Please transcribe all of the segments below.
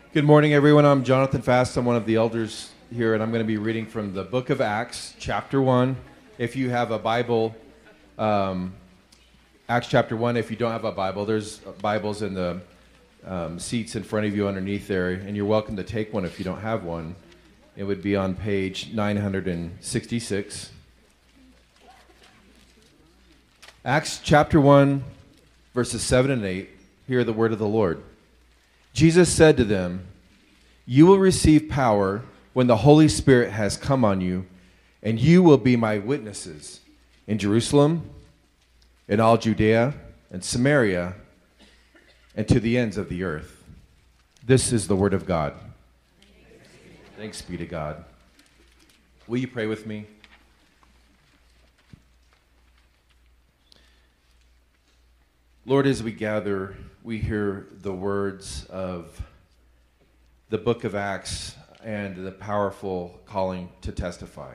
Good morning, everyone. I'm Jonathan Fast. I'm one of the elders here, and I'm going to be reading from the book of Acts, chapter 1. If you have a Bible, Acts chapter 1, if you don't have a Bible, there's Bibles in the seats in front of you underneath there, and you're welcome to take one if you don't have one. It would be on page 966. Acts chapter 1, verses 7 and 8. Hear the word of the Lord. Jesus said to them, "You will receive power when the Holy Spirit has come on you, and you will be my witnesses in Jerusalem, in all Judea and Samaria, and to the ends of the earth." This is the word of God. Thanks be to God. Will you pray with me? Lord, as we gather, we hear the words of the book of Acts and the powerful calling to testify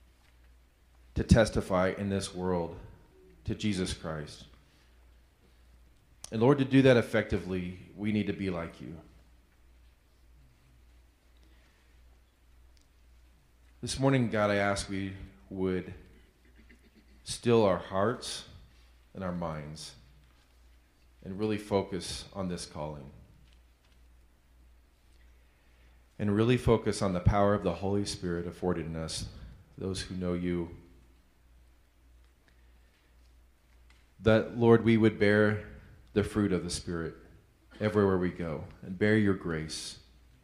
in this world to Jesus Christ. And Lord, to do that effectively, we need to be like you. This morning, God, I ask we would still our hearts and our minds and really focus on this calling. And really focus on the power of the Holy Spirit afforded in us, those who know you. That, Lord, we would bear the fruit of the Spirit everywhere we go and bear your grace.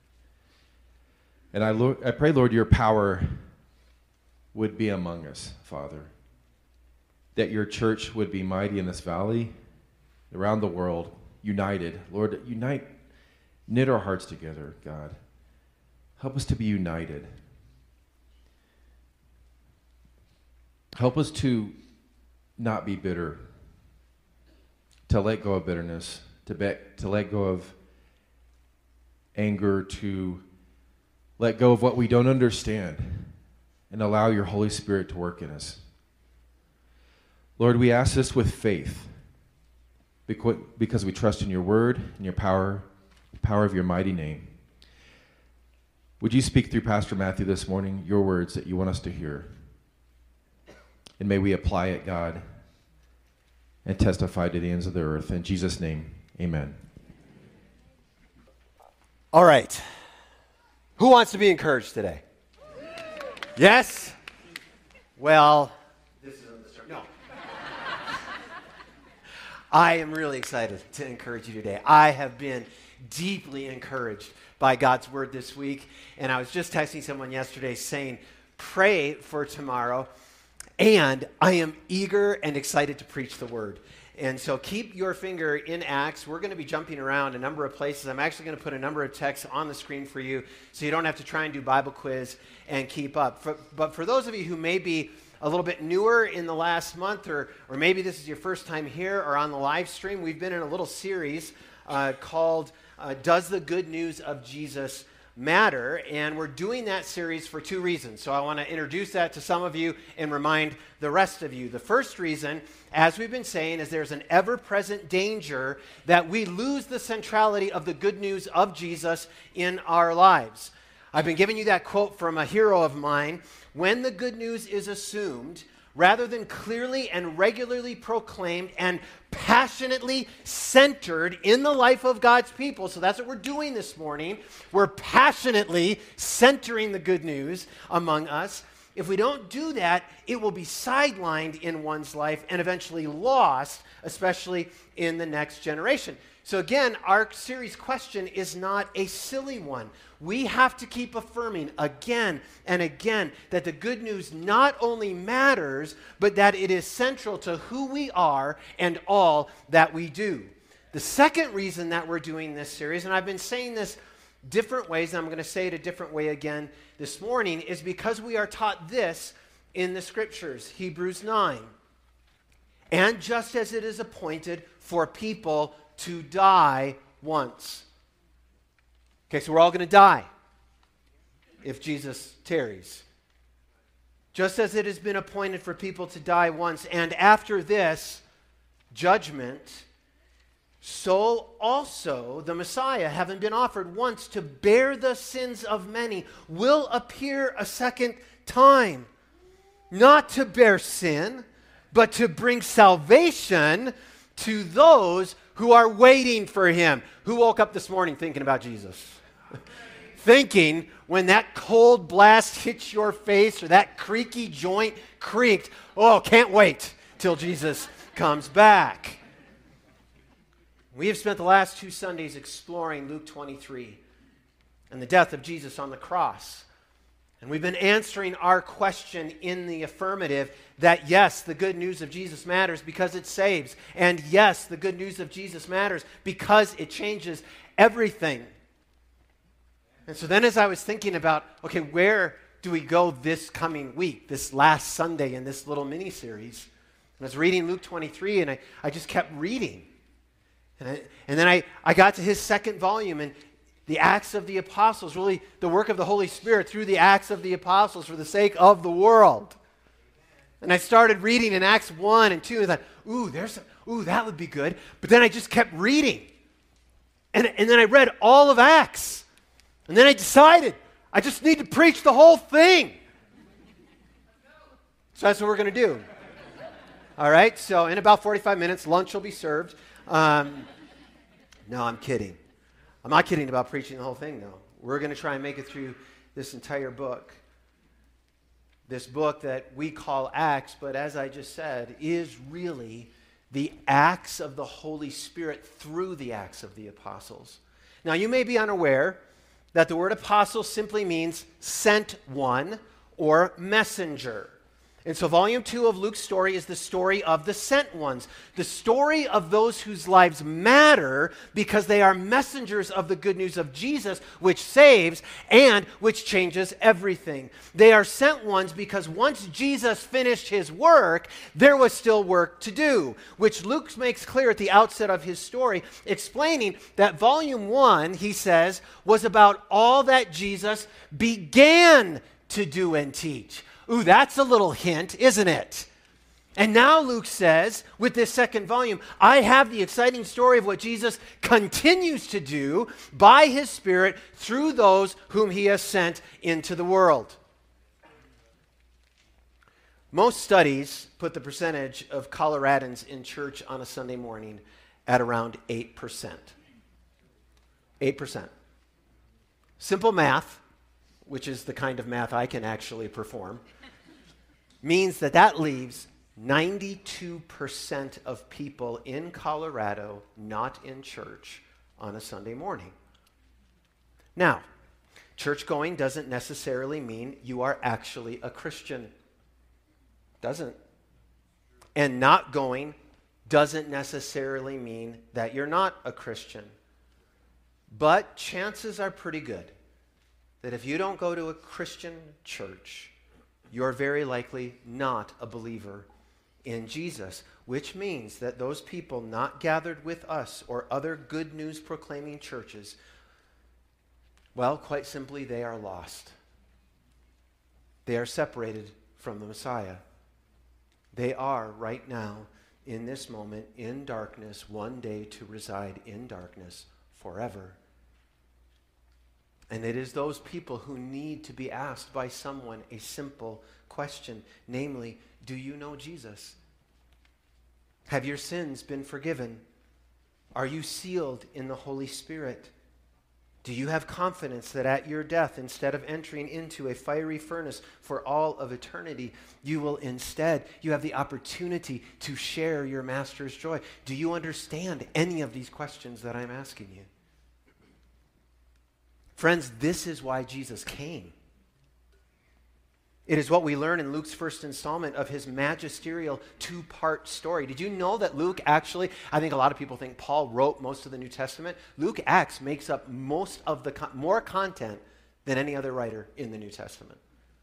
And I pray, Lord, your power would be among us, Father. That your church would be mighty in this valley, around the world, united. Lord, knit our hearts together, God. Help us to be united. Help us to not be bitter, to let go of bitterness, to let go of anger, to let go of what we don't understand, and allow your Holy Spirit to work in us. Lord, we ask this with faith, because we trust in your word and your power, the power of your mighty name. Would you speak through Pastor Matthew this morning, your words that you want us to hear? And may we apply it, God, and testify to the ends of the earth. In Jesus' name, amen. All right. Who wants to be encouraged today? Yes? Well, this isn't the start. No. I am really excited to encourage you today. I have been deeply encouraged by God's word this week, and I was just texting someone yesterday saying, pray for tomorrow, and I am eager and excited to preach the word. And so keep your finger in Acts. We're going to be jumping around a number of places. I'm actually going to put a number of texts on the screen for you so you don't have to try and do Bible quiz and keep up. But for those of you who may be a little bit newer in the last month, or maybe this is your first time here or on the live stream, we've been in a little series called Does the Good News of Jesus Matter? And we're doing that series for two reasons. So I want to introduce that to some of you and remind the rest of you. The first reason, as we've been saying, is there's an ever-present danger that we lose the centrality of the good news of Jesus in our lives. I've been giving you that quote from a hero of mine. When the good news is assumed, rather than clearly and regularly proclaimed and passionately centered in the life of God's people. So that's what we're doing this morning. We're passionately centering the good news among us. If we don't do that, it will be sidelined in one's life and eventually lost, especially in the next generation. So again, our series question is not a silly one. We have to keep affirming again and again that the good news not only matters, but that it is central to who we are and all that we do. The second reason that we're doing this series, and I've been saying this different ways, and I'm going to say it a different way again this morning, is because we are taught this in the scriptures, Hebrews 9. And just as it is appointed for people to die once. Okay, so we're all going to die if Jesus tarries. Just as it has been appointed for people to die once, and after this, judgment. so also the Messiah, having been offered once to bear the sins of many, will appear a second time, not to bear sin, but to bring salvation to those who are waiting for him. Who woke up this morning thinking about Jesus? Thinking when that cold blast hits your face or that creaky joint creaked, oh, can't wait till Jesus comes back. We have spent the last 2 Sundays exploring Luke 23 and the death of Jesus on the cross. And we've been answering our question in the affirmative that yes, the good news of Jesus matters because it saves. And yes, the good news of Jesus matters because it changes everything. And so then as I was thinking about, okay, where do we go this coming week, this last Sunday in this little mini-series? I was reading Luke 23 and I just kept reading. And then I got to his second volume, and the Acts of the Apostles, really the work of the Holy Spirit through the Acts of the Apostles for the sake of the world. And I started reading in Acts 1 and 2 and thought, that would be good. But then I just kept reading. And then I read all of Acts. And then I decided I just need to preach the whole thing. So that's what we're going to do. All right, so in about 45 minutes, lunch will be served. No, I'm kidding. I'm not kidding about preaching the whole thing, though. We're going to try and make it through this entire book. This book that we call Acts, but as I just said, is really the acts of the Holy Spirit through the Acts of the Apostles. Now, you may be unaware that the word apostle simply means sent one or messenger. And so volume 2 of Luke's story is the story of the sent ones, the story of those whose lives matter because they are messengers of the good news of Jesus, which saves and which changes everything. They are sent ones because once Jesus finished his work, there was still work to do, which Luke makes clear at the outset of his story, explaining that volume 1, he says, was about all that Jesus began to do and teach. Ooh, that's a little hint, isn't it? And now Luke says, with this second volume, I have the exciting story of what Jesus continues to do by his Spirit through those whom he has sent into the world. Most studies put the percentage of Coloradans in church on a Sunday morning at around 8%. 8%. Simple math, which is the kind of math I can actually perform, means that leaves 92% of people in Colorado not in church on a Sunday morning. Now, church going doesn't necessarily mean you are actually a Christian. Doesn't. And not going doesn't necessarily mean that you're not a Christian. But chances are pretty good that if you don't go to a Christian church, you're very likely not a believer in Jesus, which means that those people not gathered with us or other good news proclaiming churches, well, quite simply, they are lost. They are separated from the Messiah. They are right now, in this moment, in darkness, one day to reside in darkness forever. And it is those people who need to be asked by someone a simple question, namely, do you know Jesus? Have your sins been forgiven? Are you sealed in the Holy Spirit? Do you have confidence that at your death, instead of entering into a fiery furnace for all of eternity, you have the opportunity to share your Master's joy? Do you understand any of these questions that I'm asking you? Friends, this is why Jesus came. It is what we learn in Luke's first installment of his magisterial 2-part story. Did you know that Luke actually, I think a lot of people think Paul wrote most of the New Testament. Luke Acts makes up most of the, more content than any other writer in the New Testament.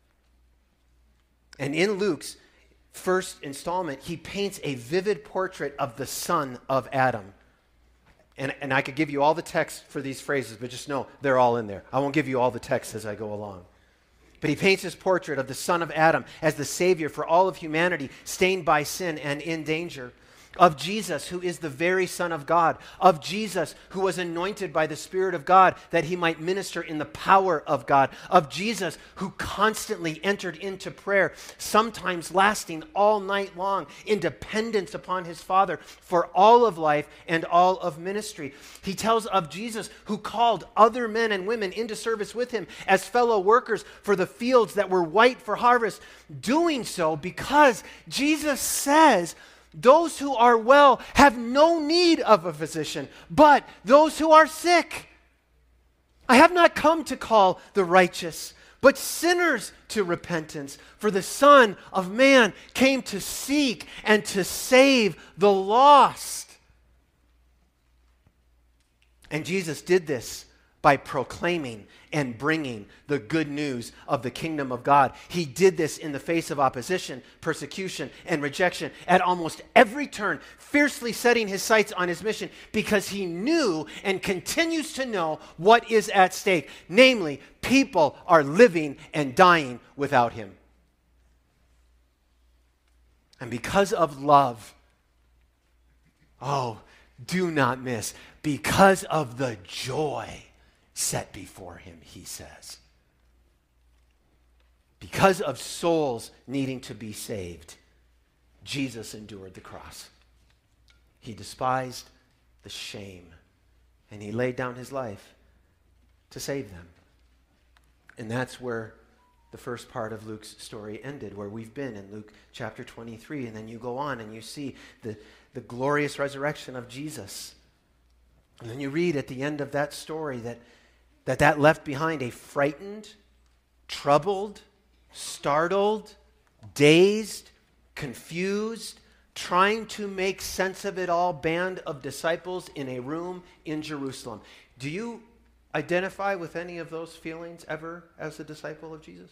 And in Luke's first installment, he paints a vivid portrait of the son of Adam. And I could give you all the text for these phrases, but just know they're all in there. I won't give you all the text as I go along. But he paints his portrait of the son of Adam as the savior for all of humanity, stained by sin and in danger. of Jesus, who is the very Son of God, of Jesus, who was anointed by the Spirit of God that he might minister in the power of God, of Jesus, who constantly entered into prayer, sometimes lasting all night long, in dependence upon his Father for all of life and all of ministry. He tells of Jesus, who called other men and women into service with him as fellow workers for the fields that were white for harvest, doing so because Jesus says, those who are well have no need of a physician, but those who are sick. I have not come to call the righteous, but sinners to repentance. For the Son of Man came to seek and to save the lost. And Jesus did this by proclaiming and bringing the good news of the kingdom of God. He did this in the face of opposition, persecution, and rejection at almost every turn, fiercely setting his sights on his mission because he knew and continues to know what is at stake. Namely, people are living and dying without him. And because of love, oh, do not miss, because of the joy set before him, he says. Because of souls needing to be saved, Jesus endured the cross. He despised the shame, and he laid down his life to save them. And that's where the first part of Luke's story ended, where we've been in Luke chapter 23. And then you go on and you see the glorious resurrection of Jesus. And then you read at the end of that story that left behind a frightened, troubled, startled, dazed, confused, trying to make sense of it all band of disciples in a room in Jerusalem. Do you identify with any of those feelings ever as a disciple of Jesus?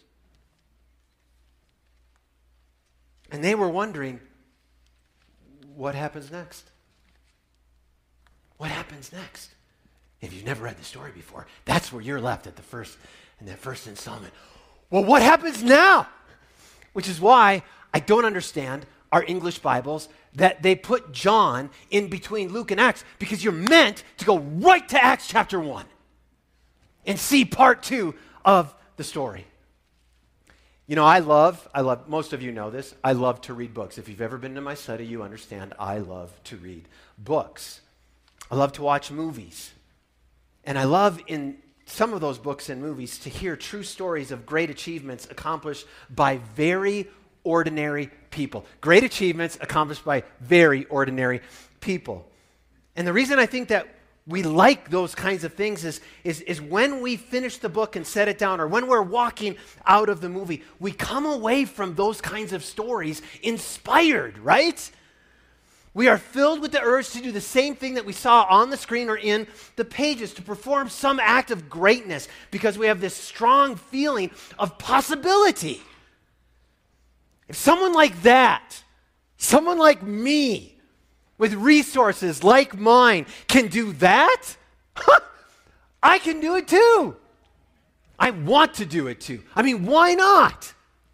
And they were wondering, what happens next? What happens next? If you've never read the story before, that's where you're left at that first installment. Well, what happens now? Which is why I don't understand our English Bibles that they put John in between Luke and Acts, because you're meant to go right to Acts chapter 1 and see part 2 of the story. You know, I love, most of you know this, I love to read books. If you've ever been to my study, you understand I love to read books. I love to watch movies. And I love in some of those books and movies to hear true stories of great achievements accomplished by very ordinary people. Great achievements accomplished by very ordinary people. And the reason I think that we like those kinds of things is when we finish the book and set it down, or when we're walking out of the movie, we come away from those kinds of stories inspired, right? We are filled with the urge to do the same thing that we saw on the screen or in the pages, to perform some act of greatness, because we have this strong feeling of possibility. If someone like that, someone like me, with resources like mine, can do that, I can do it too. I want to do it too. I mean, why not?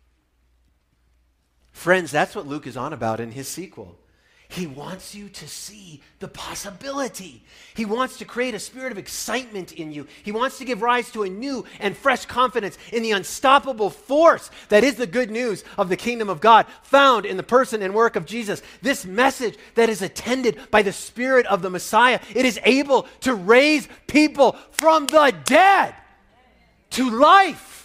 Friends, that's what Luke is on about in his sequel. He wants you to see the possibility. He wants to create a spirit of excitement in you. He wants to give rise to a new and fresh confidence in the unstoppable force that is the good news of the kingdom of God, found in the person and work of Jesus. This message that is attended by the Spirit of the Messiah, it is able to raise people from the dead to life.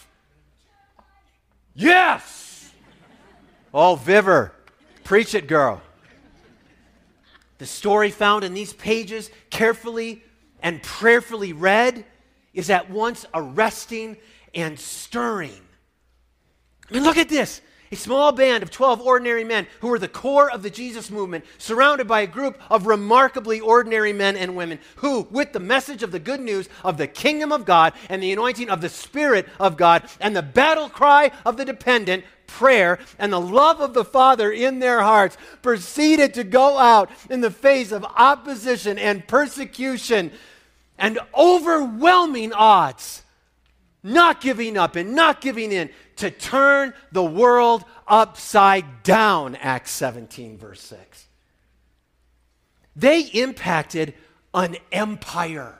Yes! Oh, Viver, preach it, girl. The story found in these pages, carefully and prayerfully read, is at once arresting and stirring. I mean, look at this. A small band of 12 ordinary men who were the core of the Jesus movement, surrounded by a group of remarkably ordinary men and women who, with the message of the good news of the kingdom of God and the anointing of the Spirit of God and the battle cry of the dependent, prayer, and the love of the Father in their hearts, proceeded to go out in the face of opposition and persecution and overwhelming odds, not giving up and not giving in, to turn the world upside down, Acts 17, verse 6. They impacted an empire.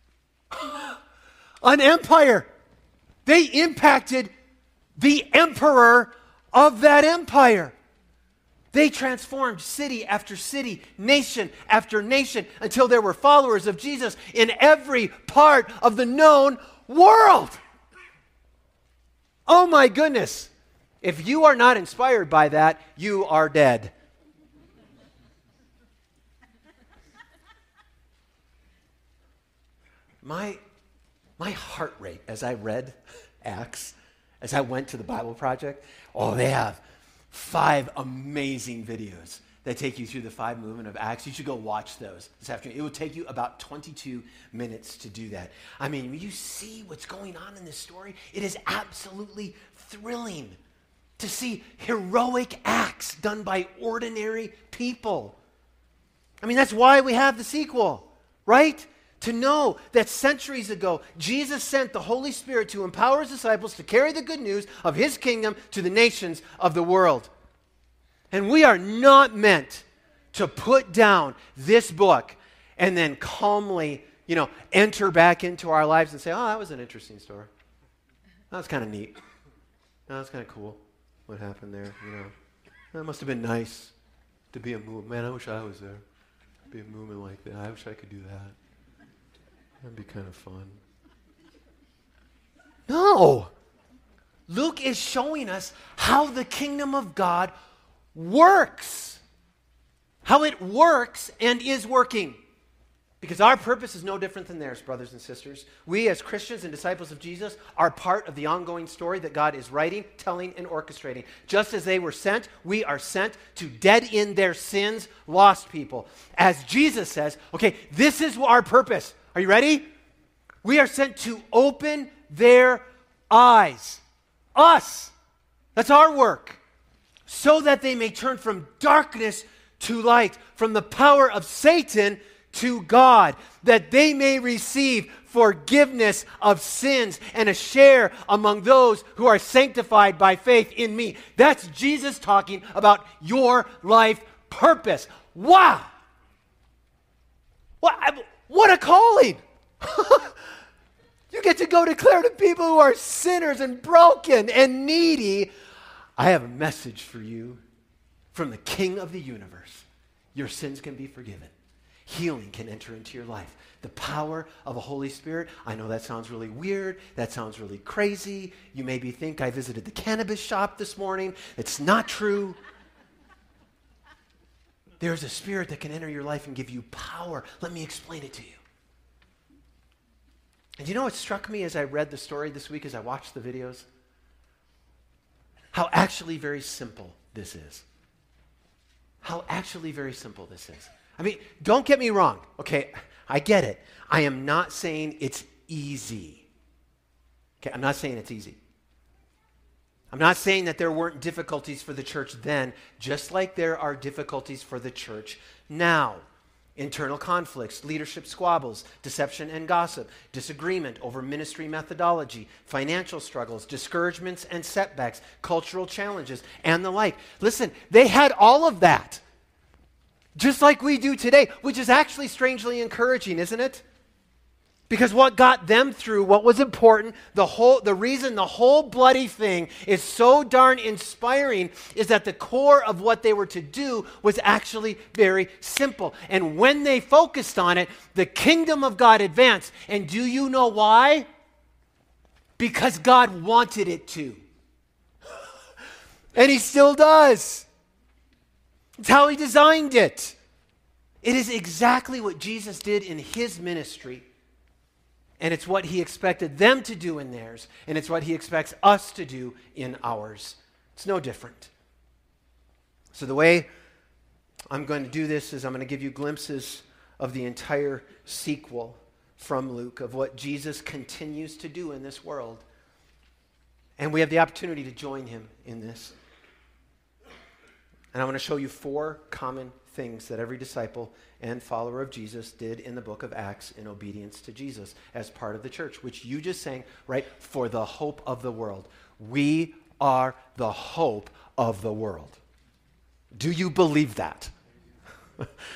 An empire. They impacted the emperor of that empire. They transformed city after city, nation after nation, until there were followers of Jesus in every part of the known world. Oh my goodness. If you are not inspired by that, you are dead. My heart rate as I read Acts, as I went to the Bible Project, they have 5 amazing videos that take you through the 5 movement of Acts. You should go watch those this afternoon. It will take you about 22 minutes to do that. I mean, when you see what's going on in this story, it is absolutely thrilling to see heroic acts done by ordinary people. I mean, that's why we have the sequel, right? To know that centuries ago, Jesus sent the Holy Spirit to empower his disciples to carry the good news of his kingdom to the nations of the world. And we are not meant to put down this book and then calmly, enter back into our lives and say, oh, that was an interesting story. That was kind of neat. That was kind of cool what happened there, That must have been nice to be a movement. Man, I wish I was there. Be a movement like that. I wish I could do that. That'd be kind of fun. No. Luke is showing us how the kingdom of God works. How it works and is working. Because our purpose is no different than theirs, brothers and sisters. We as Christians and disciples of Jesus are part of the ongoing story that God is writing, telling, and orchestrating. Just as they were sent, we are sent to dead in their sins, lost people. As Jesus says, okay, this is our purpose. Are you ready? We are sent to open their eyes. Us. That's our work. So that they may turn from darkness to light, from the power of Satan to God, that they may receive forgiveness of sins and a share among those who are sanctified by faith in me. That's Jesus talking about your life purpose. Wow! What a calling! You get to go declare to people who are sinners and broken and needy, I have a message for you from the King of the universe. Your sins can be forgiven. Healing can enter into your life. The power of a Holy Spirit. I know that sounds really weird. That sounds really crazy. You maybe think I visited the cannabis shop this morning. It's not true. There's a spirit that can enter your life and give you power. Let me explain it to you. And you know what struck me as I read the story this week, as I watched the videos? How actually very simple this is. How actually very simple this is. I mean, don't get me wrong, okay? I get it. I am not saying it's easy. Okay, I'm not saying it's easy. I'm not saying that there weren't difficulties for the church then, just like there are difficulties for the church now. Internal conflicts, leadership squabbles, deception and gossip, disagreement over ministry methodology, financial struggles, discouragements and setbacks, cultural challenges, and the like. Listen, they had all of that. Just like we do today, which is actually strangely encouraging, isn't it? Because what got them through, what was important, the reason the whole bloody thing is so darn inspiring is that the core of what they were to do was actually very simple. And when they focused on it, the kingdom of God advanced. And do you know why? Because God wanted it to. And he still does. It's how he designed it. It is exactly what Jesus did in his ministry. And it's what he expected them to do in theirs. And it's what he expects us to do in ours. It's no different. So the way I'm going to do this is I'm going to give you glimpses of the entire sequel from Luke of what Jesus continues to do in this world. And we have the opportunity to join him in this. And I want to show you 4 common things that every disciple and follower of Jesus did in the book of Acts in obedience to Jesus as part of the church, which you just sang, right? For the hope of the world. We are the hope of the world. Do you believe that?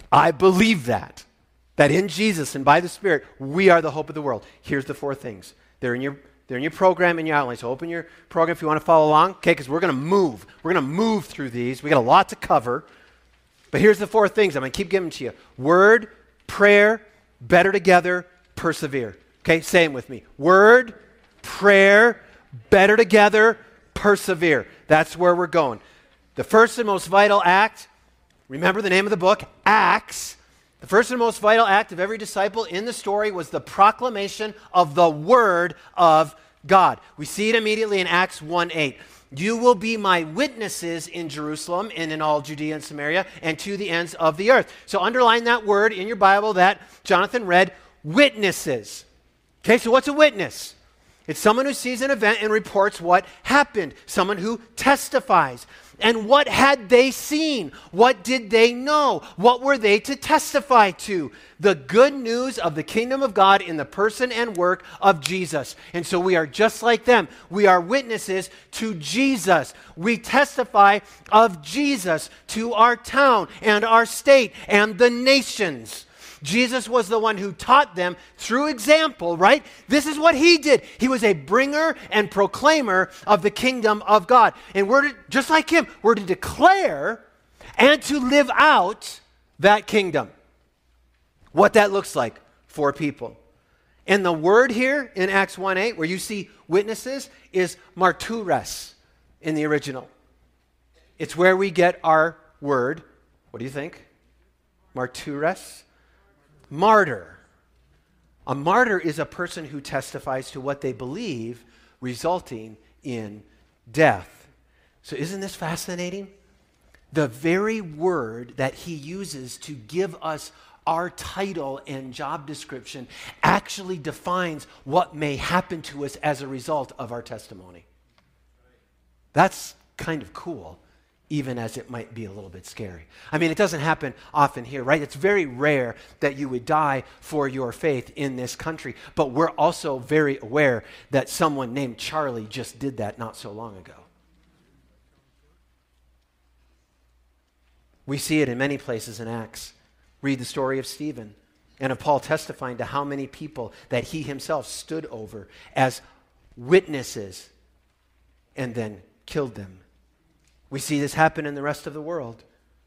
I believe that in Jesus and by the Spirit, we are the hope of the world. Here's the 4 things. They're in your program, in your outline. So open your program if you want to follow along, okay? Because we're going to move. We're going to move through these. We got a lot to cover. But here's the 4 things. I'm going to keep giving to you. Word, prayer, better together, persevere. Okay, say them with me. Word, prayer, better together, persevere. That's where we're going. The first and most vital act, remember the name of the book, Acts. The first and most vital act of every disciple in the story was the proclamation of the Word of God. We see it immediately in Acts 1:8. You will be my witnesses in Jerusalem and in all Judea and Samaria and to the ends of the earth. So underline that word in your Bible that Jonathan read, witnesses. Okay, so what's a witness? It's someone who sees an event and reports what happened. Someone who testifies. And what had they seen? What did they know? What were they to testify to? The good news of the kingdom of God in the person and work of Jesus. And so we are just like them. We are witnesses to Jesus. We testify of Jesus to our town and our state and the nations. Jesus was the one who taught them through example, right? This is what he did. He was a bringer and proclaimer of the kingdom of God. And we're to, just like him, we're to declare and to live out that kingdom. What that looks like for people. And the word here in Acts 1:8, where you see witnesses, is martures in the original. It's where we get our word. What do you think? Martures? Martyr. A martyr is a person who testifies to what they believe, resulting in death. So isn't this fascinating? The very word that he uses to give us our title and job description actually defines what may happen to us as a result of our testimony. That's kind of cool, even as it might be a little bit scary. I mean, it doesn't happen often here, right? It's very rare that you would die for your faith in this country, but we're also very aware that someone named Charlie just did that not so long ago. We see it in many places in Acts. Read the story of Stephen and of Paul testifying to how many people that he himself stood over as witnesses and then killed them. We see this happen in the rest of the world.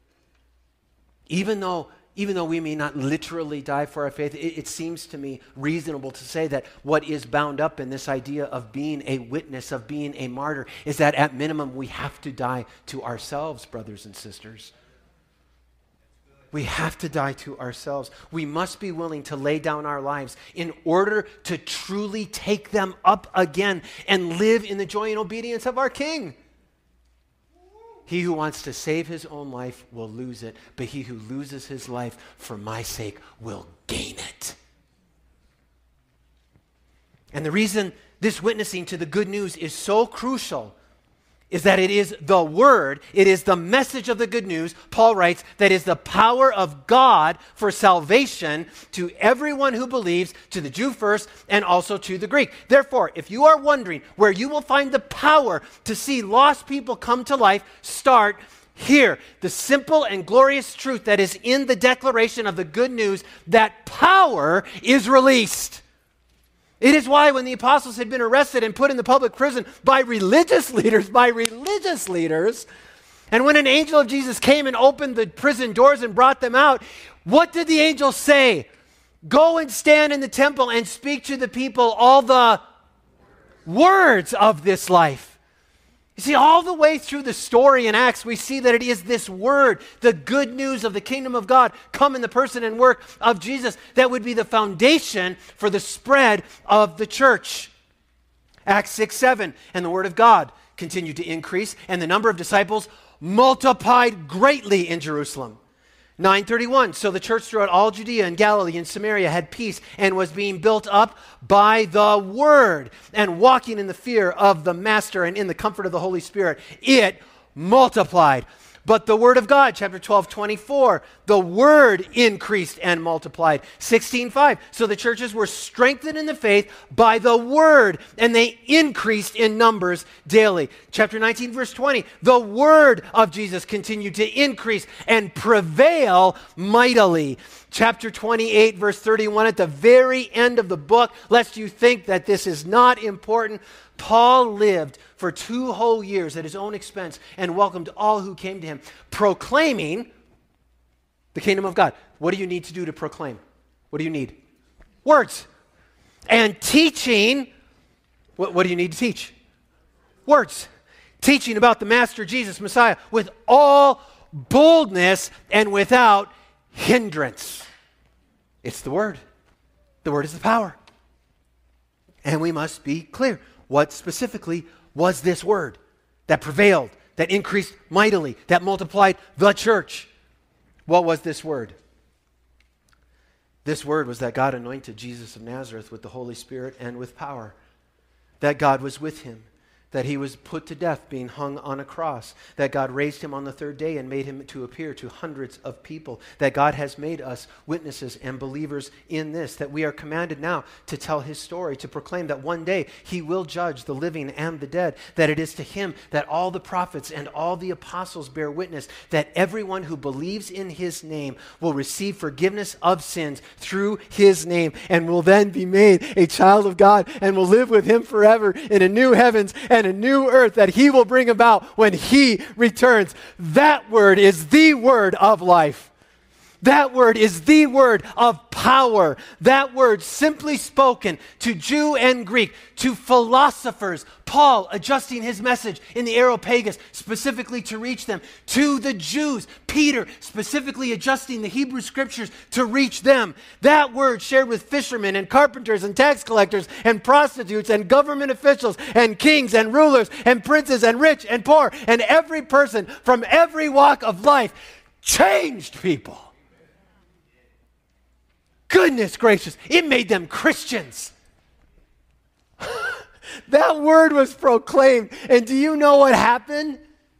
Even though we may not literally die for our faith, it seems to me reasonable to say that what is bound up in this idea of being a witness, of being a martyr, is that at minimum we have to die to ourselves, brothers and sisters. We have to die to ourselves. We must be willing to lay down our lives in order to truly take them up again and live in the joy and obedience of our King. He who wants to save his own life will lose it, but he who loses his life for my sake will gain it. And the reason this witnessing to the good news is so crucial is that it is the word, it is the message of the good news, Paul writes, that is the power of God for salvation to everyone who believes, to the Jew first and also to the Greek. Therefore, if you are wondering where you will find the power to see lost people come to life, start here. The simple and glorious truth that is in the declaration of the good news, that power is released. It is why when the apostles had been arrested and put in the public prison by religious leaders, and when an angel of Jesus came and opened the prison doors and brought them out, what did the angel say? Go and stand in the temple and speak to the people all the words of this life. You see, all the way through the story in Acts, we see that it is this word, the good news of the kingdom of God, come in the person and work of Jesus, that would be the foundation for the spread of the church. Acts 6:7, and the word of God continued to increase, and the number of disciples multiplied greatly in Jerusalem. 9:31, so the church throughout all Judea and Galilee and Samaria had peace and was being built up by the word and walking in the fear of the Master and in the comfort of the Holy Spirit. It multiplied. But the word of God, chapter 12, 24, the word increased and multiplied. 16:5, so the churches were strengthened in the faith by the word, and they increased in numbers daily. Chapter 19, verse 20, the word of Jesus continued to increase and prevail mightily. Chapter 28, verse 31, at the very end of the book, lest you think that this is not important, Paul lived for 2 whole years at his own expense and welcomed all who came to him, proclaiming the kingdom of God. What do you need to do to proclaim? What do you need? Words. And teaching, what do you need to teach? Words. Teaching about the Master Jesus, Messiah, with all boldness and without hindrance. It's the word. The word is the power. And we must be clear. What specifically was this word that prevailed, that increased mightily, that multiplied the church? What was this word? This word was that God anointed Jesus of Nazareth with the Holy Spirit and with power, that God was with him, that he was put to death being hung on a cross, that God raised him on the 3rd day and made him to appear to hundreds of people, that God has made us witnesses and believers in this, that we are commanded now to tell his story, to proclaim that one day he will judge the living and the dead, that it is to him that all the prophets and all the apostles bear witness, that everyone who believes in his name will receive forgiveness of sins through his name and will then be made a child of God and will live with him forever in a new heavens and a new earth that he will bring about when he returns. That word is the word of life. That word is the word of power. That word simply spoken to Jew and Greek, to philosophers. Paul adjusting his message in the Areopagus specifically to reach them. To the Jews, Peter specifically adjusting the Hebrew scriptures to reach them. That word shared with fishermen and carpenters and tax collectors and prostitutes and government officials and kings and rulers and princes and rich and poor and every person from every walk of life changed people. Goodness gracious, it made them Christians. That word was proclaimed. And do you know what happened?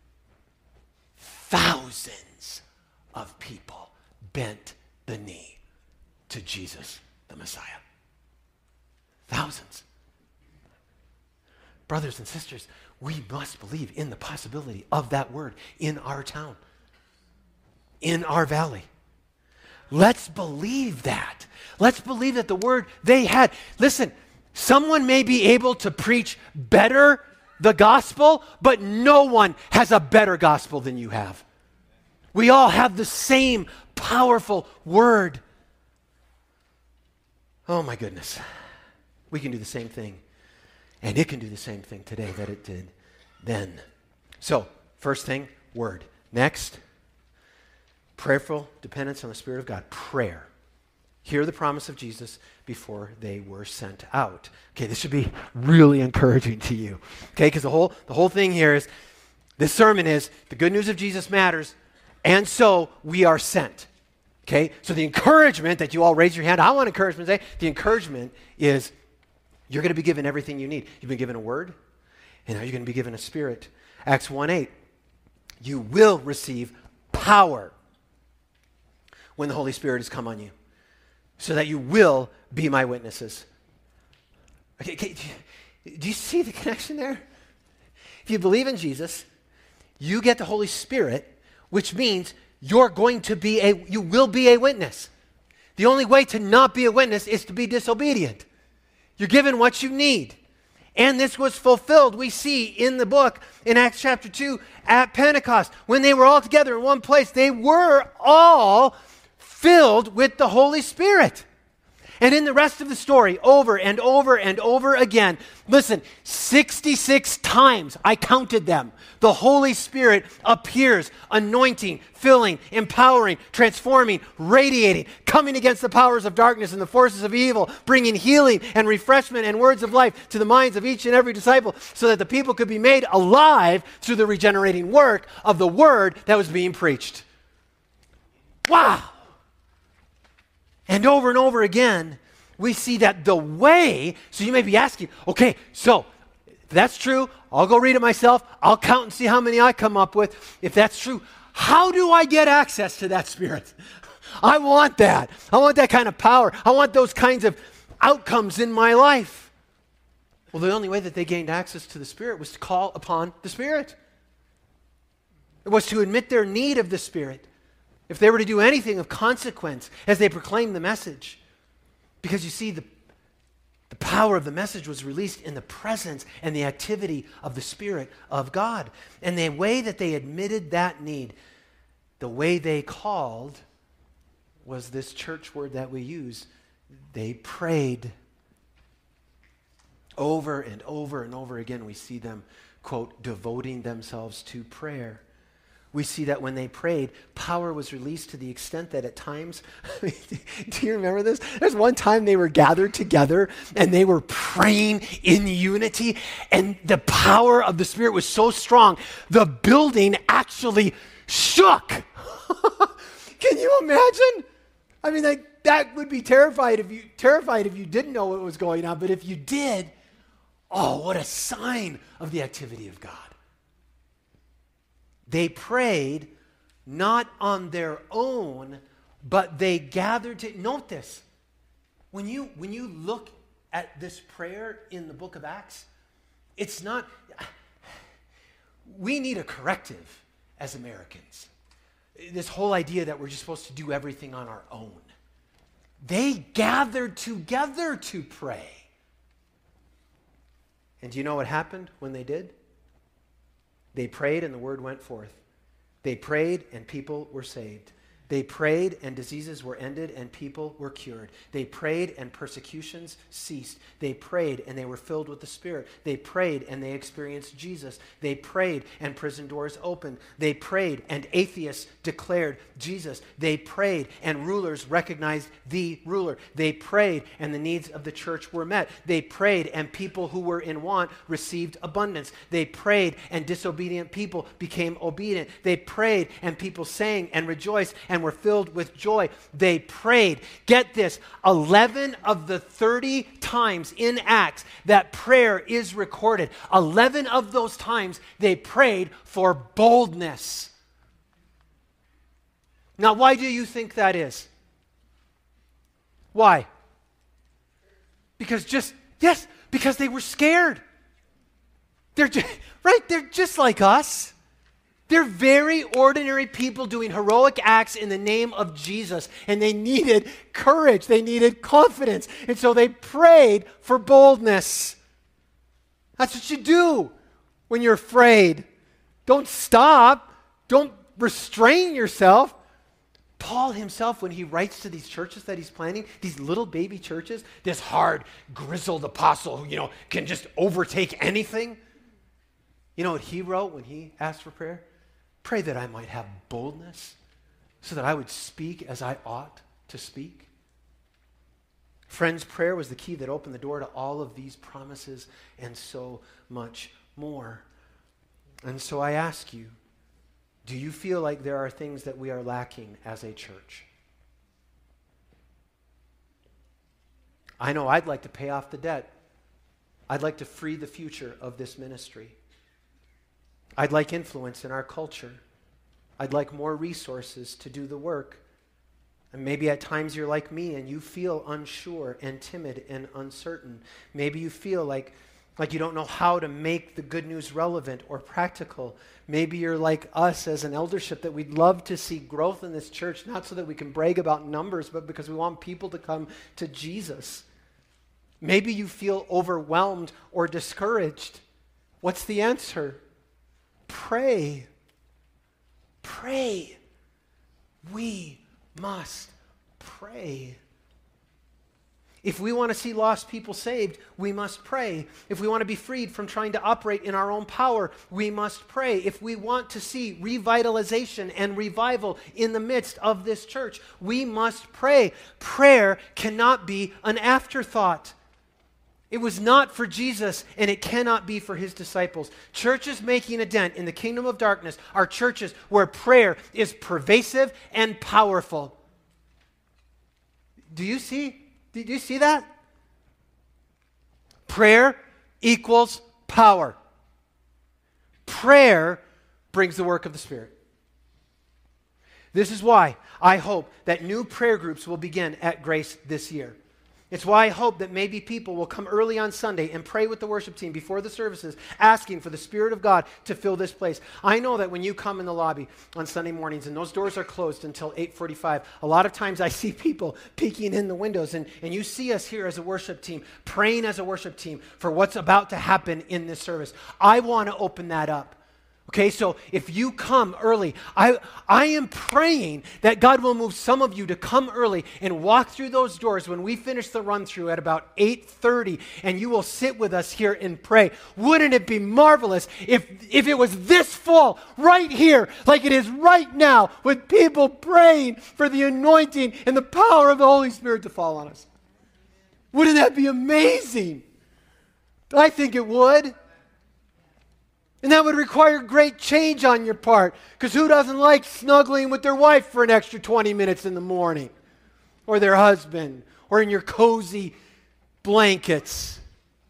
Thousands of people bent the knee to Jesus, the Messiah. Thousands. Brothers and sisters, we must believe in the possibility of that word in our town, in our valley. Let's believe that. Let's believe that the word they had. Listen, someone may be able to preach better the gospel, but no one has a better gospel than you have. We all have the same powerful word. Oh my goodness. We can do the same thing. And it can do the same thing today that it did then. So, first thing, word. Next, prayerful dependence on the Spirit of God. Prayer. Hear the promise of Jesus before they were sent out. Okay, this should be really encouraging to you. Okay, because the whole thing here is, this sermon is, the good news of Jesus matters, and so we are sent. Okay, so the encouragement that you all raise your hand, I want encouragement today. The encouragement is, you're going to be given everything you need. You've been given a word, and now you're going to be given a spirit. Acts 1:8, you will receive power when the Holy Spirit has come on you, so that you will be my witnesses. Okay, do you see the connection there? If you believe in Jesus, you get the Holy Spirit, which means you will be a witness. The only way to not be a witness is to be disobedient. You're given what you need. And this was fulfilled, we see in the book, in Acts chapter 2, at Pentecost. When they were all together in one place, they were all filled with the Holy Spirit. And in the rest of the story, over and over and over again, listen, 66 times, I counted them, the Holy Spirit appears, anointing, filling, empowering, transforming, radiating, coming against the powers of darkness and the forces of evil, bringing healing and refreshment and words of life to the minds of each and every disciple so that the people could be made alive through the regenerating work of the word that was being preached. Wow! And over again, we see that the way, so you may be asking, okay, so if that's true, I'll go read it myself. I'll count and see how many I come up with. If that's true, How do I get access to that Spirit? I want that. I want that kind of power. I want those kinds of outcomes in my life. Well, the only way that they gained access to the Spirit was to call upon the Spirit. It was to admit their need of the Spirit if they were to do anything of consequence as they proclaimed the message. Because you see, the power of the message was released in the presence and the activity of the Spirit of God. And the way that they admitted that need, the way they called, was this church word that we use. They prayed. Over and over and over again, we see them, quote, devoting themselves to prayer. We see that when they prayed, power was released to the extent that at times, do you remember this? There's one time they were gathered together and they were praying in unity, and the power of the Spirit was so strong, the building actually shook. Can you imagine? I mean, that would be terrified if you didn't know what was going on, but if you did, oh, what a sign of the activity of God. They prayed not on their own, but they gathered to, note this, when you look at this prayer in the book of Acts, it's not, we need a corrective as Americans. This whole idea that we're just supposed to do everything on our own. They gathered together to pray. And do you know what happened when they did? They prayed and the word went forth. They prayed and people were saved. They prayed and diseases were ended and people were cured. They prayed and persecutions ceased. They prayed and they were filled with the Spirit. They prayed and they experienced Jesus. They prayed and prison doors opened. They prayed and atheists declared Jesus. They prayed and rulers recognized the ruler. They prayed and the needs of the church were met. They prayed and people who were in want received abundance. They prayed and disobedient people became obedient. They prayed and people sang and rejoiced and were filled with joy. They prayed. Get this, 11 of the 30 times in Acts that prayer is recorded, 11 of those times they prayed for boldness. Now, why do you think that is? Why? Because they were scared. They're just like us. They're very ordinary people doing heroic acts in the name of Jesus, and they needed courage. They needed confidence, and so they prayed for boldness. That's what you do when you're afraid. Don't stop. Don't restrain yourself. Paul himself, when he writes to these churches that he's planting, these little baby churches, this hard, grizzled apostle who, can just overtake anything. You know what he wrote when he asked for prayer? Pray that I might have boldness so that I would speak as I ought to speak. Friends, prayer was the key that opened the door to all of these promises and so much more. And so I ask you, do you feel like there are things that we are lacking as a church? I know I'd like to pay off the debt. I'd like to free the future of this ministry. I'd like influence in our culture. I'd like more resources to do the work. And maybe at times you're like me and you feel unsure and timid and uncertain. Maybe you feel like you don't know how to make the good news relevant or practical. Maybe you're like us as an eldership, that we'd love to see growth in this church, not so that we can brag about numbers, but because we want people to come to Jesus. Maybe you feel overwhelmed or discouraged. What's the answer? Pray. Pray. We must pray. If we want to see lost people saved, we must pray. If we want to be freed from trying to operate in our own power, we must pray. If we want to see revitalization and revival in the midst of this church, we must pray. Prayer cannot be an afterthought. It was not for Jesus, and it cannot be for his disciples. Churches making a dent in the kingdom of darkness are churches where prayer is pervasive and powerful. Do you see? Did you see that? Prayer equals power. Prayer brings the work of the Spirit. This is why I hope that new prayer groups will begin at Grace this year. It's why I hope that maybe people will come early on Sunday and pray with the worship team before the services, asking for the Spirit of God to fill this place. I know that when you come in the lobby on Sunday mornings and those doors are closed until 8:45, a lot of times I see people peeking in the windows, and you see us here as a worship team, praying as a worship team for what's about to happen in this service. I want to open that up. Okay, so if you come early, I am praying that God will move some of you to come early and walk through those doors when we finish the run-through at about 8:30, and you will sit with us here and pray. Wouldn't it be marvelous if it was this full right here, like it is right now, with people praying for the anointing and the power of the Holy Spirit to fall on us? Wouldn't that be amazing? I think it would. And that would require great change on your part, because who doesn't like snuggling with their wife for an extra 20 minutes in the morning, or their husband, or in your cozy blankets?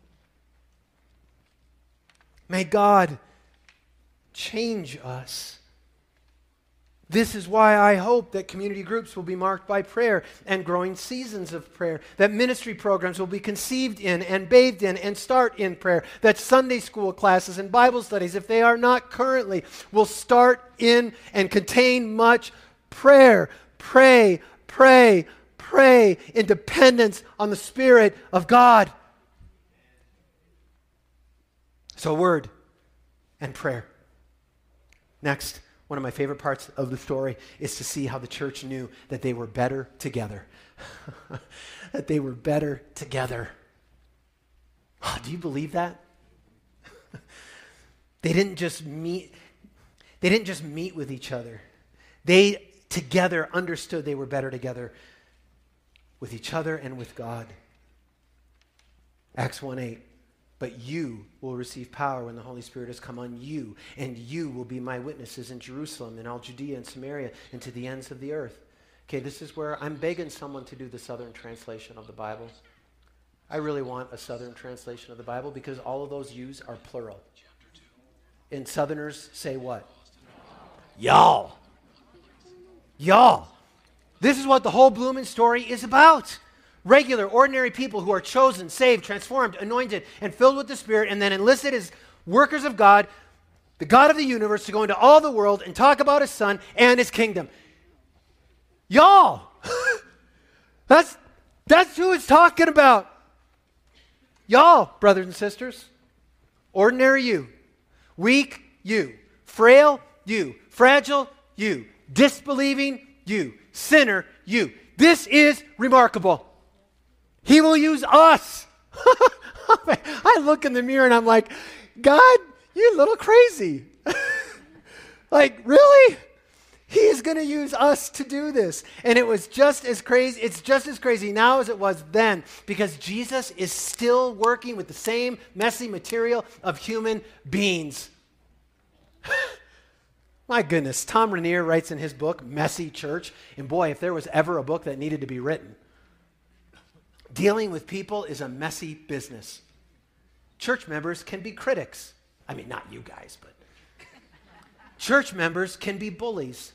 May God change us. This is why I hope that community groups will be marked by prayer and growing seasons of prayer, that ministry programs will be conceived in and bathed in and start in prayer, that Sunday school classes and Bible studies, if they are not currently, will start in and contain much prayer. Pray, pray, pray in dependence on the Spirit of God. So word and prayer. Next. One of my favorite parts of the story is to see how the church knew that they were better together. That they were better together. Oh, do you believe that? They didn't just meet with each other. They together understood they were better together with each other and with God. Acts 1:8. But you will receive power when the Holy Spirit has come on you, and you will be my witnesses in Jerusalem, in all Judea and Samaria, and to the ends of the earth. Okay, this is where I'm begging someone to do the Southern translation of the Bible. I really want a Southern translation of the Bible because all of those yous are plural. And Southerners say what? Y'all. Y'all. This is what the whole Bloomin' story is about. Regular, ordinary people who are chosen, saved, transformed, anointed, and filled with the Spirit, and then enlisted as workers of God, the God of the universe, to go into all the world and talk about His Son and His kingdom. Y'all! That's who it's talking about. Y'all, brothers and sisters. Ordinary you. Weak you. Frail you. Fragile you. Disbelieving you. Sinner you. This is remarkable. He will use us. I look in the mirror and I'm like, God, you're a little crazy. Like, really? He is going to use us to do this. And it was just as crazy. It's just as crazy now as it was then, because Jesus is still working with the same messy material of human beings. My goodness, Tom Rainier writes in his book, Messy Church, and boy, if there was ever a book that needed to be written, dealing with people is a messy business. Church members can be critics. I mean, not you guys, but church members can be bullies.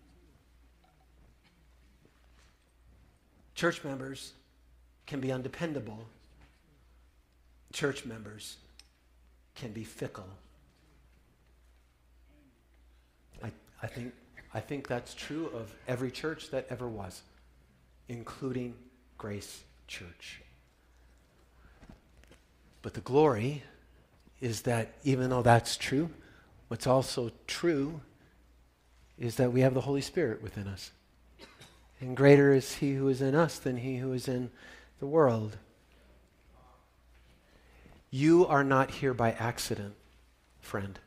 Church members can be undependable. Church members can be fickle. I think that's true of every church that ever was, including Grace Church. But the glory is that even though that's true, what's also true is that we have the Holy Spirit within us. And greater is He who is in us than he who is in the world. You are not here by accident, friend.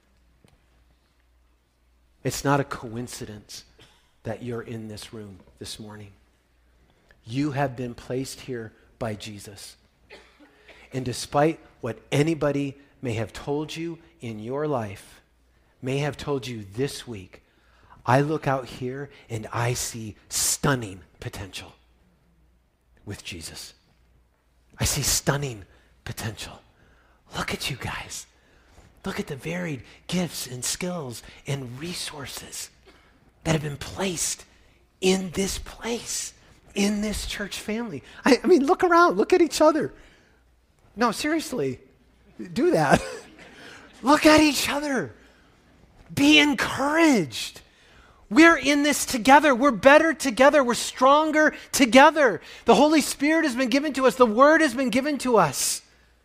It's not a coincidence that you're in this room this morning. You have been placed here by Jesus. And despite what anybody may have told you in your life, may have told you this week, I look out here and I see stunning potential with Jesus. I see stunning potential. Look at you guys. Look at the varied gifts and skills and resources that have been placed in this place, in this church family. I mean, look around, look at each other. No, seriously, do that. Look at each other. Be encouraged. We're in this together. We're better together. We're stronger together. The Holy Spirit has been given to us. The Word has been given to us.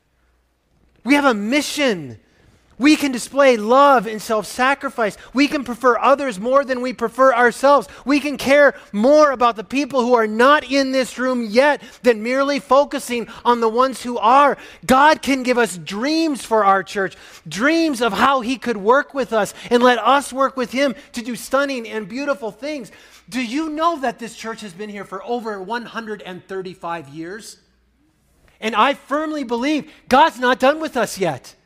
We have a mission. We can display love and self-sacrifice. We can prefer others more than we prefer ourselves. We can care more about the people who are not in this room yet than merely focusing on the ones who are. God can give us dreams for our church, dreams of how He could work with us and let us work with Him to do stunning and beautiful things. Do you know that this church has been here for over 135 years? And I firmly believe God's not done with us yet.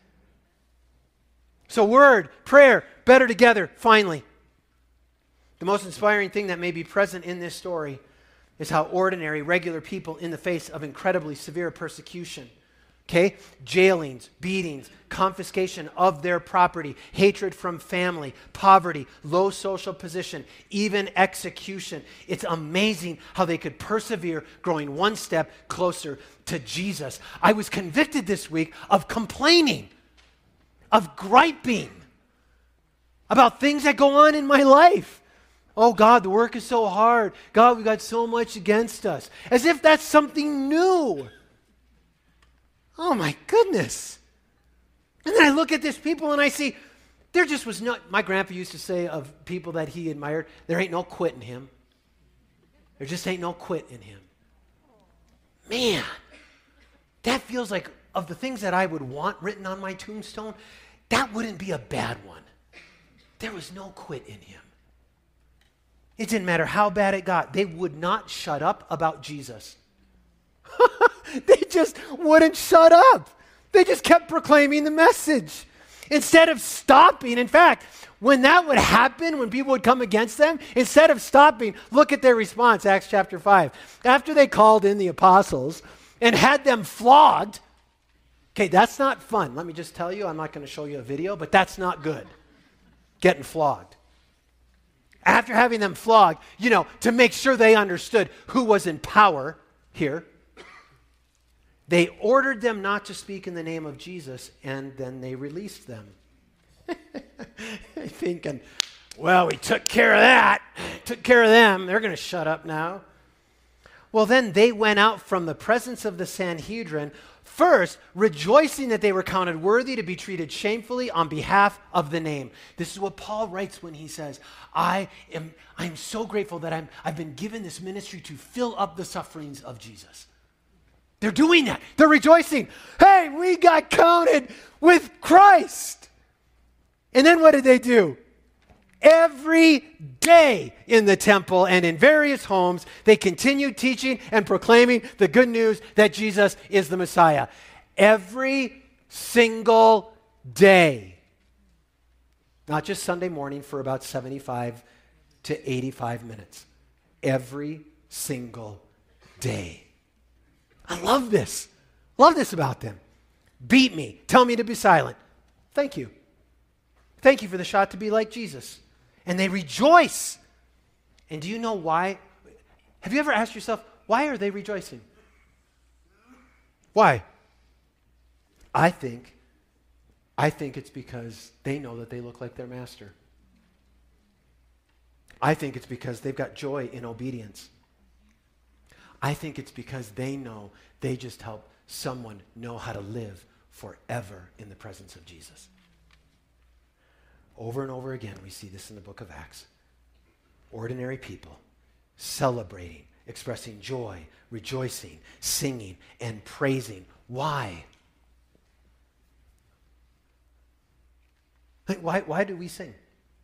So word, prayer, better together, finally. The most inspiring thing that may be present in this story is how ordinary, regular people in the face of incredibly severe persecution, jailings, beatings, confiscation of their property, hatred from family, poverty, low social position, even execution. It's amazing how they could persevere, growing one step closer to Jesus. I was convicted this week of complaining, of griping about things that go on in my life. Oh God, the work is so hard. God, we've got so much against us. As if that's something new. Oh my goodness. And then I look at this people and I see, there just was no, my grandpa used to say of people that he admired, there ain't no quit in him. There just ain't no quit in him. Man, that feels like, of the things that I would want written on my tombstone, that wouldn't be a bad one. There was no quit in him. It didn't matter how bad it got. They would not shut up about Jesus. They just wouldn't shut up. They just kept proclaiming the message. Instead of stopping, in fact, when that would happen, when people would come against them, instead of stopping, look at their response, Acts chapter 5. After they called in the apostles and had them flogged, okay, that's not fun. Let me just tell you, I'm not going to show you a video, but that's not good, getting flogged. After having them flogged, to make sure they understood who was in power here, they ordered them not to speak in the name of Jesus, and then they released them. Thinking, well, we took care of that. Took care of them. They're going to shut up now. Well, then they went out from the presence of the Sanhedrin, first rejoicing that they were counted worthy to be treated shamefully on behalf of the name. This is what Paul writes when he says, I'm so grateful that I've been given this ministry to fill up the sufferings of Jesus. They're doing that. They're rejoicing. Hey, we got counted with Christ. And then what did they do? Every day in the temple and in various homes, they continued teaching and proclaiming the good news that Jesus is the Messiah. Every single day. Not just Sunday morning for about 75 to 85 minutes. Every single day. I love this. Love this about them. Beat me. Tell me to be silent. Thank you. Thank you for the shot to be like Jesus. And they rejoice. And do you know why? Have you ever asked yourself, why are they rejoicing? Why? I think it's because they know that they look like their master. I think it's because they've got joy in obedience. I think it's because they know they just help someone know how to live forever in the presence of Jesus. Over and over again, we see this in the book of Acts. Ordinary people celebrating, expressing joy, rejoicing, singing, and praising. Why? Why do we sing?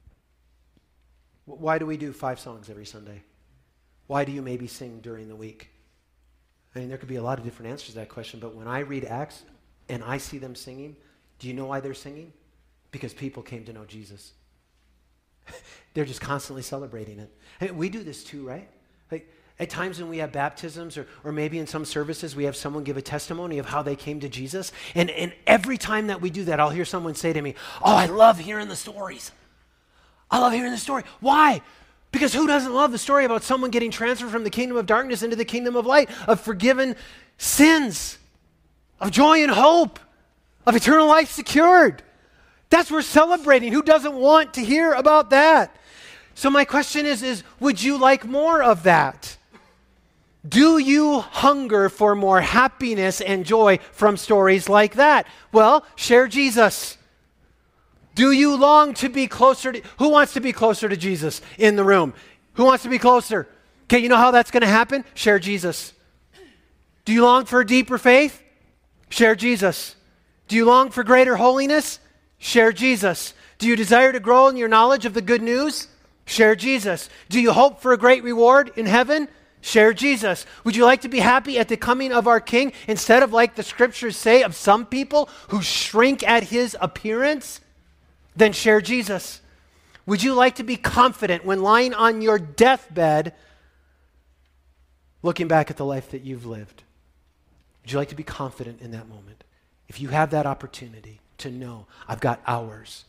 Why do we do 5 songs every Sunday? Why do you maybe sing during the week? I mean, there could be a lot of different answers to that question, but when I read Acts and I see them singing, do you know why they're singing? Because people came to know Jesus. They're just constantly celebrating it. I mean, we do this too, right? Like at times when we have baptisms or maybe in some services we have someone give a testimony of how they came to Jesus. And every time that we do that, I'll hear someone say to me, oh, I love hearing the stories. I love hearing the story. Why? Because who doesn't love the story about someone getting transferred from the kingdom of darkness into the kingdom of light, of forgiven sins, of joy and hope, of eternal life secured? That's what we're celebrating. Who doesn't want to hear about that? So my question is would you like more of that? Do you hunger for more happiness and joy from stories like that? Well, share Jesus. Do you long to be closer to, who wants to be closer to Jesus in the room? Who wants to be closer? Okay, you know how that's going to happen? Share Jesus. Do you long for a deeper faith? Share Jesus. Do you long for greater holiness? Share Jesus. Do you desire to grow in your knowledge of the good news? Share Jesus. Do you hope for a great reward in heaven? Share Jesus. Would you like to be happy at the coming of our King instead of, like the scriptures say, of some people who shrink at his appearance? Then share Jesus. Would you like to be confident when lying on your deathbed, looking back at the life that you've lived? Would you like to be confident in that moment? If you have that opportunity to know, I've got hours.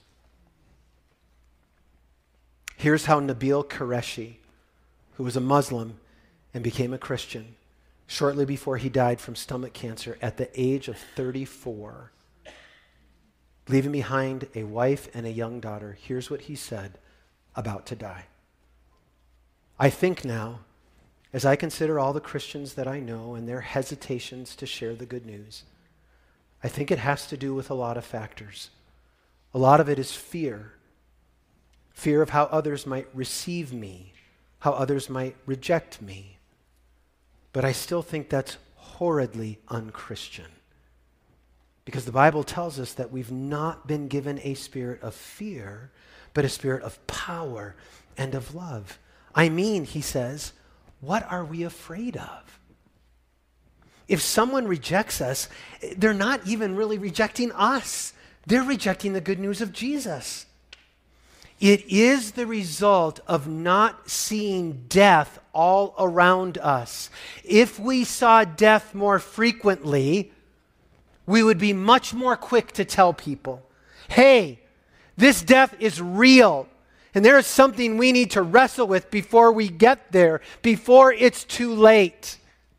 Here's how Nabil Qureshi, who was a Muslim and became a Christian, shortly before he died from stomach cancer at the age of 34, leaving behind a wife and a young daughter. Here's what he said about to die. I think now, as I consider all the Christians that I know and their hesitations to share the good news, I think it has to do with a lot of factors. A lot of it is fear. Fear of how others might receive me, how others might reject me. But I still think that's horridly unchristian. Because the Bible tells us that we've not been given a spirit of fear, but a spirit of power and of love. I mean, he says, what are we afraid of? If someone rejects us, they're not even really rejecting us. They're rejecting the good news of Jesus. It is the result of not seeing death all around us. If we saw death more frequently, we would be much more quick to tell people, hey, this death is real, and there is something we need to wrestle with before we get there, before it's too late.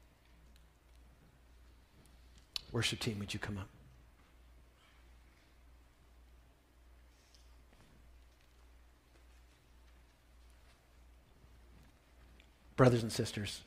Worship team, would you come up? Brothers and sisters,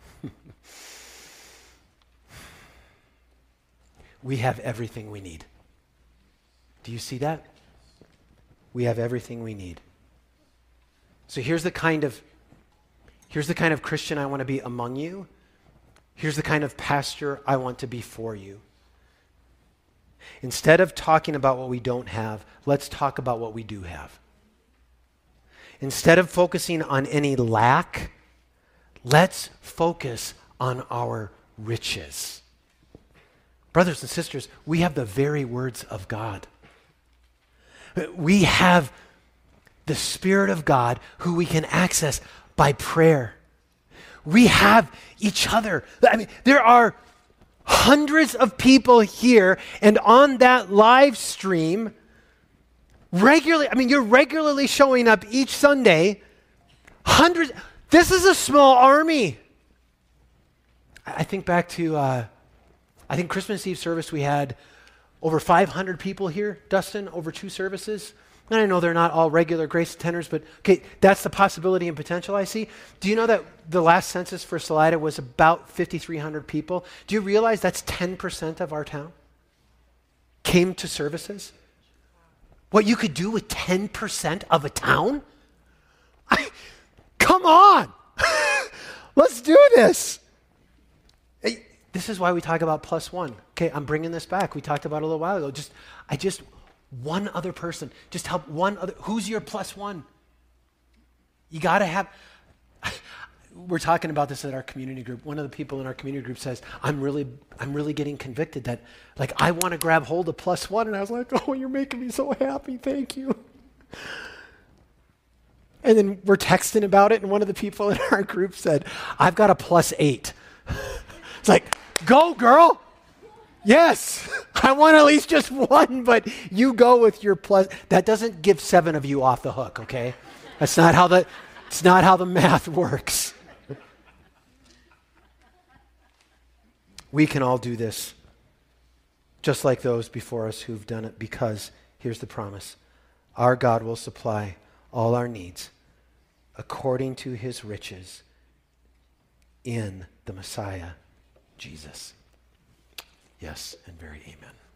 we have everything we need. Do you see that? We have everything we need. So here's the kind of Christian I want to be among you. Here's the kind of pastor I want to be for you. Instead of talking about what we don't have, let's talk about what we do have. Instead of focusing on any lack, let's focus on our riches. Brothers and sisters, we have the very words of God. We have the Spirit of God who we can access by prayer. We have each other. I mean, there are hundreds of people here, and on that live stream, regularly, I mean, you're regularly showing up each Sunday. Hundreds. This is a small army. I think back to, Christmas Eve service, we had over 500 people here, Dustin, over 2 services. And I know they're not all regular Grace attenders, but okay, that's the possibility and potential I see. Do you know that the last census for Salida was about 5,300 people? Do you realize that's 10% of our town came to services? What you could do with 10% of a town? Come on! Let's do this! This is why we talk about +1. Okay, I'm bringing this back. We talked about it a little while ago. One other person. Just help one other. Who's your +1? You got to have. We're talking about this at our community group. One of the people in our community group says, I'm really getting convicted that, like, I want to grab hold of +1. And I was like, oh, you're making me so happy. Thank you. And then we're texting about it, and one of the people in our group said, I've got a +8. It's like, go, girl. Yes, I want at least just one, but you go with your plus. That doesn't give 7 of you off the hook, okay? That's not how It's not how the math works. We can all do this, just like those before us who've done it, because here's the promise. Our God will supply all our needs according to his riches in the Messiah, Jesus. Yes, and very amen.